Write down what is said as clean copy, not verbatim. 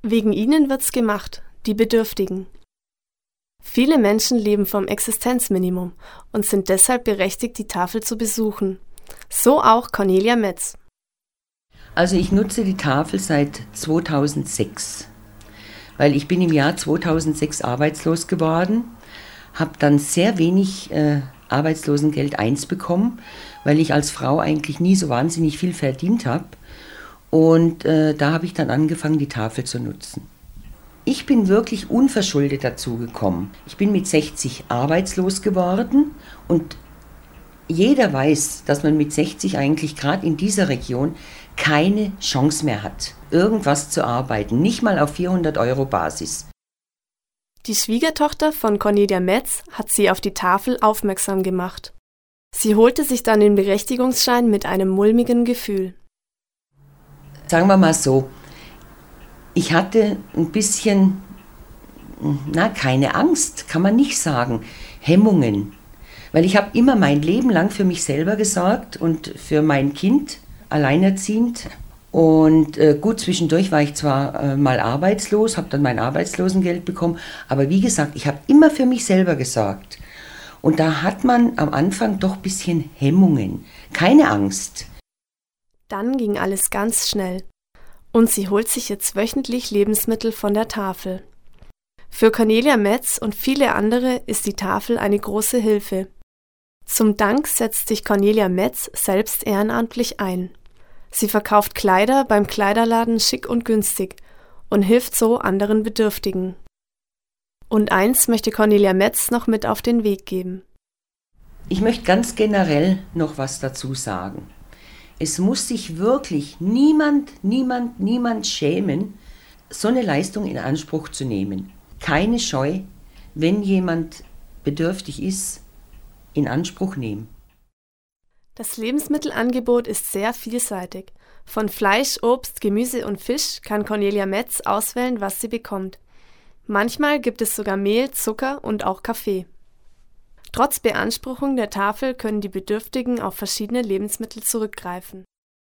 Wegen ihnen wird's gemacht, die Bedürftigen. Viele Menschen leben vom Existenzminimum und sind deshalb berechtigt, die Tafel zu besuchen. So auch Cornelia Metz. Also ich nutze die Tafel seit 2006, weil ich bin im Jahr 2006 arbeitslos geworden, habe dann sehr wenig Arbeitslosengeld 1 bekommen, weil ich als Frau eigentlich nie so wahnsinnig viel verdient habe. Und da habe ich dann angefangen, die Tafel zu nutzen. Ich bin wirklich unverschuldet dazu gekommen. Ich bin mit 60 arbeitslos geworden und jeder weiß, dass man mit 60 eigentlich gerade in dieser Region keine Chance mehr hat, irgendwas zu arbeiten, nicht mal auf 400 € Basis. Die Schwiegertochter von Cornelia Metz hat sie auf die Tafel aufmerksam gemacht. Sie holte sich dann den Berechtigungsschein mit einem mulmigen Gefühl. Sagen wir mal so, ich hatte ein bisschen, keine Angst, kann man nicht sagen, Hemmungen. Weil ich habe immer mein Leben lang für mich selber gesorgt und für mein Kind, alleinerziehend. Und gut, zwischendurch war ich zwar mal arbeitslos, habe dann mein Arbeitslosengeld bekommen, aber wie gesagt, ich habe immer für mich selber gesorgt. Und da hat man am Anfang doch ein bisschen Hemmungen, keine Angst. Dann ging alles ganz schnell. Und sie holt sich jetzt wöchentlich Lebensmittel von der Tafel. Für Cornelia Metz und viele andere ist die Tafel eine große Hilfe. Zum Dank setzt sich Cornelia Metz selbst ehrenamtlich ein. Sie verkauft Kleider beim Kleiderladen Schick und Günstig und hilft so anderen Bedürftigen. Und eins möchte Cornelia Metz noch mit auf den Weg geben. Ich möchte ganz generell noch was dazu sagen. Es muss sich wirklich niemand schämen, so eine Leistung in Anspruch zu nehmen. Keine Scheu, wenn jemand bedürftig ist, in Anspruch nehmen. Das Lebensmittelangebot ist sehr vielseitig. Von Fleisch, Obst, Gemüse und Fisch kann Cornelia Metz auswählen, was sie bekommt. Manchmal gibt es sogar Mehl, Zucker und auch Kaffee. Trotz Beanspruchung der Tafel können die Bedürftigen auf verschiedene Lebensmittel zurückgreifen.